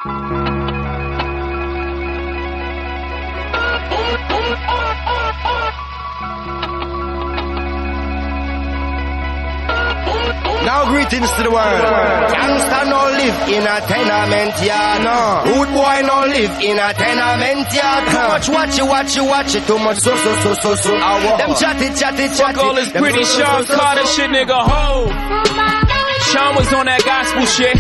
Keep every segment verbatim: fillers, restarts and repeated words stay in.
Now greetings to the world. Gangsta no live in a tenement yard. No. Rude boy no live in a tenement yard. Too much watch it, watch it, watch it. Too much so so so so so. Them chatty chatty chatty. Fuck all this pretty Sean Carter shit, nigga. Ho. Sean was on that gospel shit.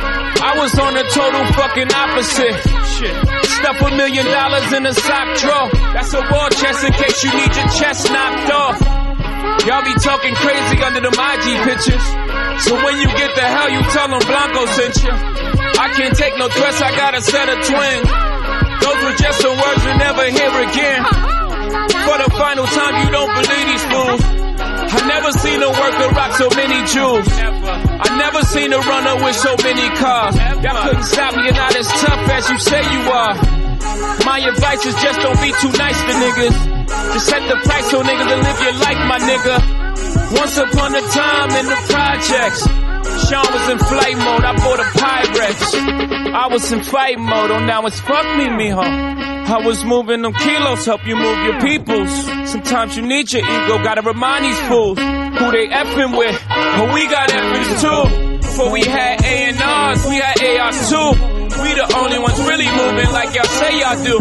I was on the total fucking opposite. Shit. Stuff a million dollars in a sock drawer. That's a war chest in case you need your chest knocked off. Y'all be talking crazy under them I G pictures. So when you get the hell, you tell them Blanco sent you. I can't take no threats, I got a set of twins. Those were just some words you'll never hear again. For the final time, you don't believe these fools. I never seen a worker rock so many jewels. I never seen a runner with so many cars. Y'all couldn't stop me, you're not as tough as you say you are. My advice is just don't be too nice to niggas. Just set the price so niggas will live your life, my nigga. Once upon a time in the projects, Sean was in flight mode, I bought a Pyrex. I was in fight mode, oh now it's fuck me, mijo. I was moving them kilos, help you move your peoples. Sometimes you need your ego, gotta remind these fools who they effing with. But we got effings too. Before we had A and R's, we had A Rs too. We the only ones really moving like y'all say y'all do.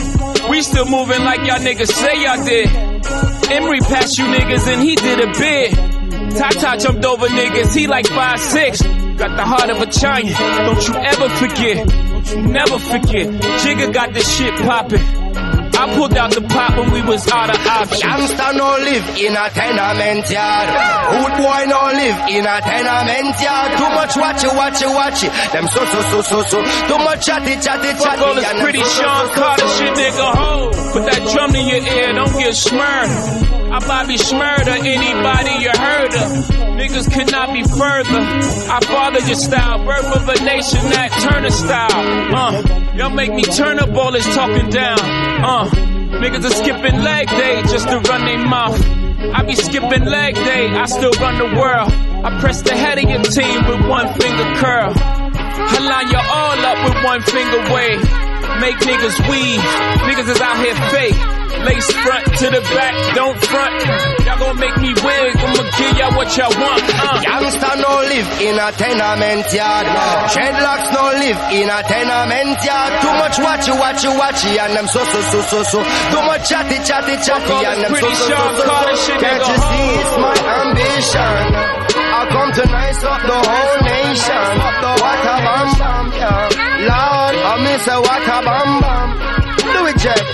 We still moving like y'all niggas say y'all did. Emery passed you niggas and he did a bid. Tata jumped over niggas, he like five six. Got the heart of a giant, don't you ever forget. Don't you never forget. Jigga got this shit poppin'. I pulled out the pop when we was out of options. Gangsta no live in a tenement yard. Rude boy no live in a tenement yard. Too much watch it, watch it, watch it. Them so so so so so. Too much chatty chatty chatty. Fuck all this pretty Sean Carter shit, nigga. Ho, put that drum in your ear, don't get smurred. I Bobby Shmurda, anybody you heard of. Niggas could not be further. I fathered your style, birth of a nation, that Turner style. Uh, y'all make me turn up all this talking down. Uh, niggas are skipping leg day just to run their mouth. I be skipping leg day, I still run the world. I press the head of your team with one finger curl. I line you all up with one finger wave. Make niggas weave, niggas is out here fake. Lace front to the back, don't front. Y'all gon' make me wig, I'ma give y'all what y'all want. Uh. Youngster no live in a tenement yard. Dreadlocks no live in a tenement yard. Too much watchy, watchy, watchy, and them so so so so so. Too much chatty, chatty, chatty, and them so so so so. Can't you see it's my ambition? I come to nice up the whole nation. What a bam bam, yeah. Lord, I miss a what a bam bam. Do it, Jack.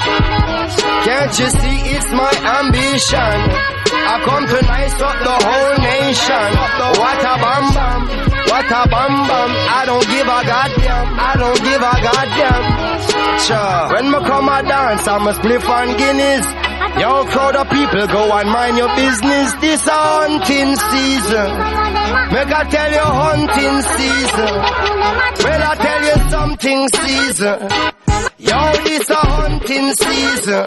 Can't you see it's my ambition? I come to nice up the whole nation. What a bam bam, what a bam bam. I don't give a goddamn, I don't give a goddamn. Sure. When me come a dance, I'm a spliff on Guinness. Yo, crowd of people, go and mind your business. This a hunting season. Make I tell you hunting season. Well, I tell you something season. Yo, this a hunting season.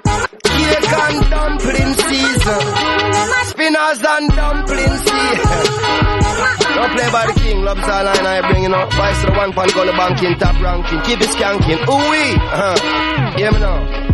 Cake and dumpling season. Spinners and dumpling season. Don't play by the king, loves all line I bring, you know. Vice to the one pan, go the banking, top ranking. Keep it skanking. Ooh-wee. Uh-huh. Hear me now.